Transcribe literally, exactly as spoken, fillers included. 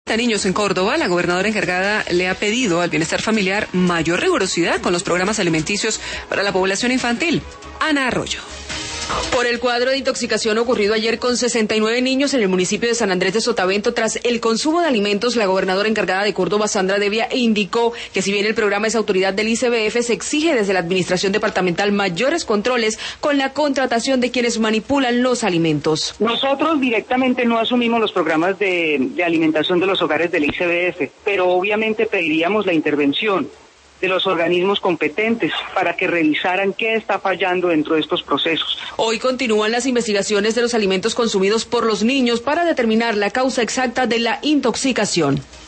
A niños en Córdoba, la gobernadora encargada le ha pedido al bienestar familiar mayor rigurosidad con los programas alimenticios para la población infantil. Ana Arroyo. Por el cuadro de intoxicación ocurrido ayer con sesenta y nueve niños en el municipio de San Andrés de Sotavento tras el consumo de alimentos, la gobernadora encargada de Córdoba, Sandra Devia, indicó que si bien el programa es autoridad del I C B F, se exige desde la administración departamental mayores controles con la contratación de quienes manipulan los alimentos. Nosotros directamente no asumimos los programas de, de alimentación de los hogares del I C B F, pero obviamente pediríamos la intervención de los organismos competentes para que revisaran qué está fallando dentro de estos procesos. Hoy continúan las investigaciones de los alimentos consumidos por los niños para determinar la causa exacta de la intoxicación.